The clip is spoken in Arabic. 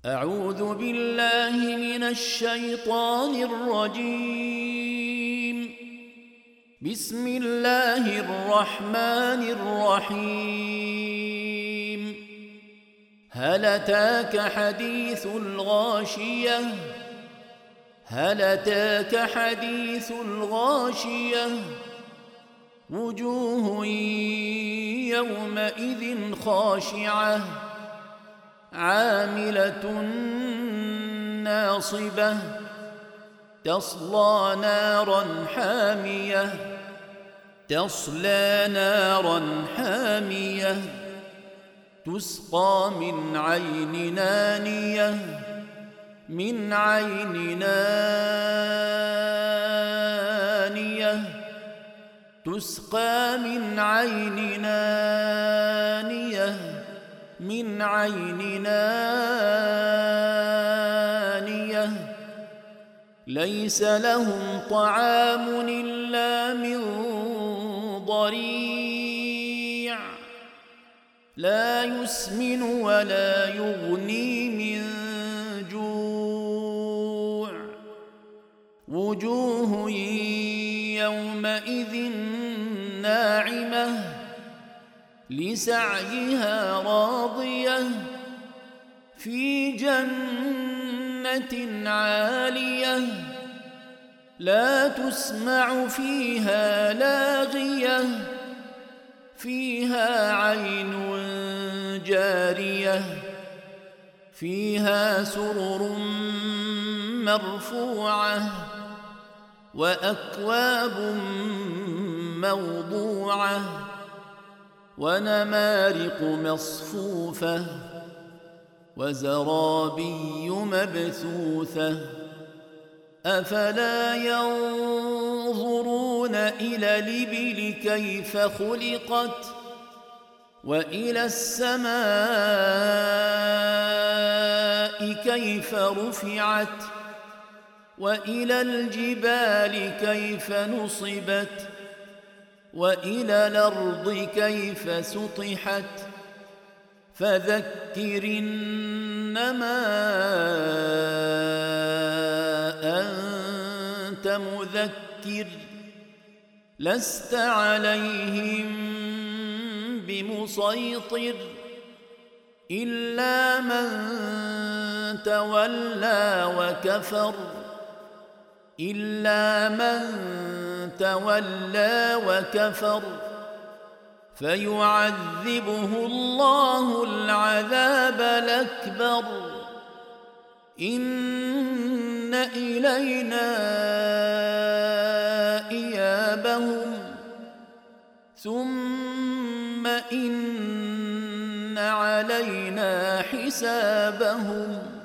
أعوذ بالله من الشيطان الرجيم. بسم الله الرحمن الرحيم. هل أتاك حديث الغاشية؟ هل أتاك حديث الغاشية؟ وجوه يومئذ خاشعة عاملة ناصبة تصلى نارا حامية تسقى من عين آنية تسقى من عين آنية ليس لهم طعام إلا من ضريع لا يسمن ولا يغني من جوع. وجوه يومئذ ناعمة لسعيها راضية في جنة عالية لا تسمع فيها لاغية فيها عين جارية فيها سرر مرفوعة وأكواب موضوعة ونمارق مصفوفة وزرابي مبثوثة. أفلا ينظرون إلى الإبل كيف خلقت وإلى السماء كيف رفعت وإلى الجبال كيف نصبت وإلى الأرض كيف سطحت. فذكر إنما أنت مذكر لست عليهم بمسيطر إلا من تولى وكفر فيعذبه الله العذاب الأكبر. إن إلينا إيابهم ثم إن علينا حسابهم.